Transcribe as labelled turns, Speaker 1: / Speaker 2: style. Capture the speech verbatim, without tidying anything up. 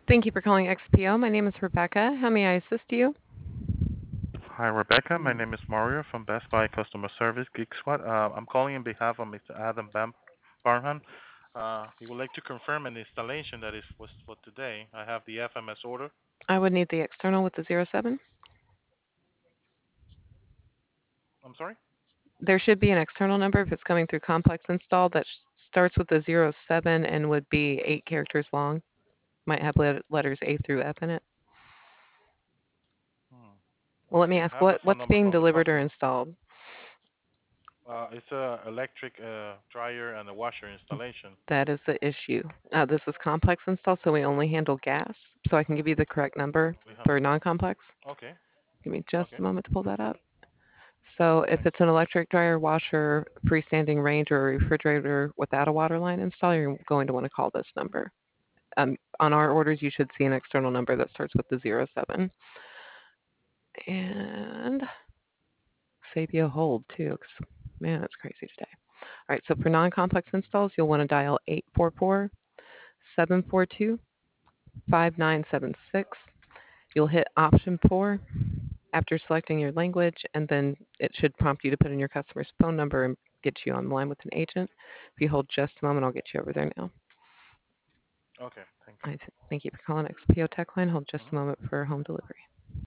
Speaker 1: Thank you for calling X P O. My name is Rebecca. How may I assist you?
Speaker 2: Hi, Rebecca. My name is Mario from Best Buy Customer Service, Geek Squad. Uh, I'm calling on behalf of Mister Adam Bam- Barhan. Uh, he would like to confirm an installation that is was for today. I have the F M S order.
Speaker 1: I would need the external with the zero seven.
Speaker 2: I'm sorry?
Speaker 1: There should be an external number if it's coming through complex install that sh- starts with the zero seven and would be eight characters long. Might have let- letters A through F in it.
Speaker 2: Hmm.
Speaker 1: Well, let me
Speaker 2: Okay,
Speaker 1: ask
Speaker 2: I have the
Speaker 1: what
Speaker 2: phone
Speaker 1: what's
Speaker 2: number
Speaker 1: being
Speaker 2: from the
Speaker 1: delivered or
Speaker 2: customer.
Speaker 1: installed.
Speaker 2: Uh, it's a electric uh, dryer and a washer installation.
Speaker 1: That is the issue. Uh, this is complex install, so we only handle gas. So I can give you the correct number
Speaker 2: We handle
Speaker 1: for
Speaker 2: gas.
Speaker 1: non-complex.
Speaker 2: Okay,
Speaker 1: Give me just
Speaker 2: okay,
Speaker 1: a moment to pull that up. So if
Speaker 2: thank
Speaker 1: it's an electric dryer, washer, freestanding range, or a refrigerator without a water line install, you're going to want to call this number. Um, on our orders, you should see an external number that starts with the zero seven. And save you a hold too, 'cause, man, it's crazy today. All right, so for non-complex installs, you'll want to dial eight four four, seven four two, five nine seven six. You'll hit option four after selecting your language, and then it should prompt you to put in your customer's phone number and get you on the line with an agent. If you hold just a moment, I'll get you over there now.
Speaker 2: you. Okay, thank
Speaker 1: I
Speaker 2: you.
Speaker 1: th- thank you for calling X P O Tech Line. Hold just a
Speaker 2: Mhm.
Speaker 1: moment for home delivery.